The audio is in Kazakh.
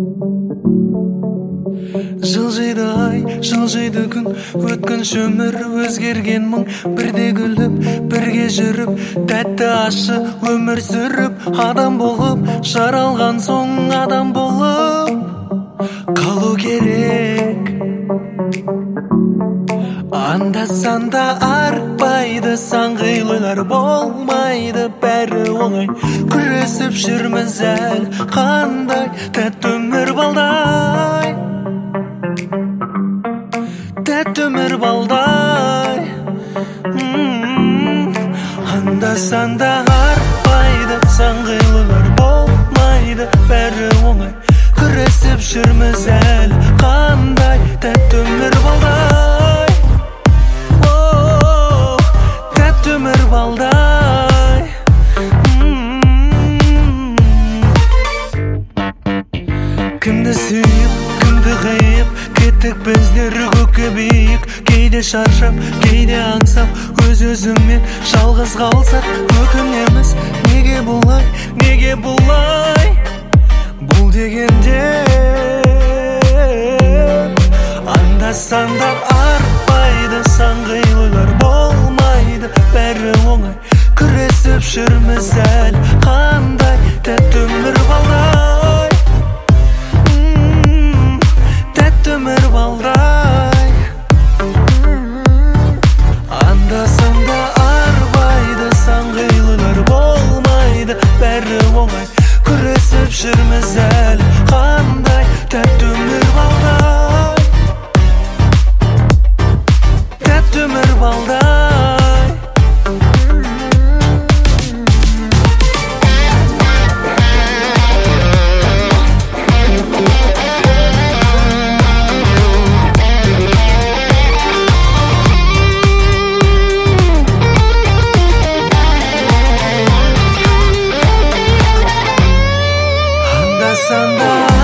Жылжиды ай, жылжиды күн, өткінші өмір өзгерген мұң. Бірде күліп, бірге жүріп, тәтті ащы өмір сүріп, адам болып, жаралған соң адам болып қалу керек. Анда-санда арбайды, сан қилылар болмайды, бәрі оңай. Күресіп жүрміз әлі, қандай тәтті өмір балдай, тәтті өмір балдай. Анда-санда арбайды, сан қилылар болмайды, бәрі оңай. Күресіп жүрміз әлі, қандай тәтті өмір балдай, тәтті өмір балдай. Кімді сүйіп, кімді қиып, кеттік біздер көкке биік. Кейде шаршап, кейде аңсап, өз-өзіңмен жалғыз қалсақ өкінеміз. Неге бұлай, неге бұлай, бұл дегенде анда-санда арбайды, сан қилылар болмайды, бәрі оңай. Күресіп жүрміз әлі, қандай тәтті өмір балдай, тәтті өмір балдай. Анда-санда арбайды, сан қилылар болмайды, бәрі оңай. Күресіп жүрміз әлі, қандай тәтті өмір балдай, тәтті өмір балдай. Анда-санда